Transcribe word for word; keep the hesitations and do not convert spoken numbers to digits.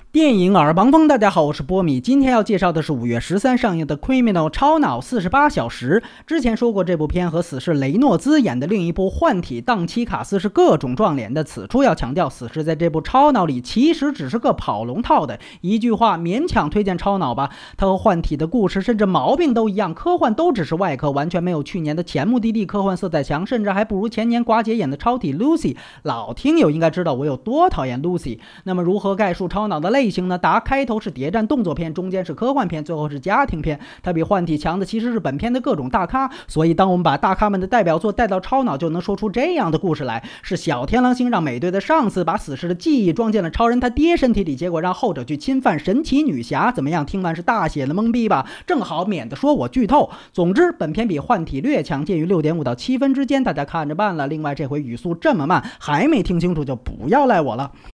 电影耳旁风，大家好，我是波米。今天要介绍的是五月十三上映的《Criminal 超脑四十八小时》。之前说过，这部片和死侍雷诺兹演的另一部《换体》档期卡斯是各种撞脸的。此处要强调，死侍在这部超脑里其实只是个跑龙套的。一句话，勉强推荐超脑吧。它和《换体》的故事甚至毛病都一样，科幻都只是外壳，完全没有去年的前目的地科幻色彩强，甚至还不如前年寡姐演的超体 Lucy。老听友应该知道我有多讨厌 Lucy。那么如何概述超脑的类型呢？答：开头是谍战动作片，中间是科幻片，最后是家庭片。它比幻体强的其实是本片的各种大咖，所以当我们把大咖们的代表作带到超脑，就能说出这样的故事来：是小天狼星让美队的上司把死侍的记忆装进了超人他爹身体里，结果让后者去侵犯神奇女侠。怎么样？听完是大写的懵逼吧？正好免得说我剧透。总之，本片比幻体略强，介于六点五到七分之间，大家看着办了。另外，这回语速这么慢，还没听清楚就不要赖我了。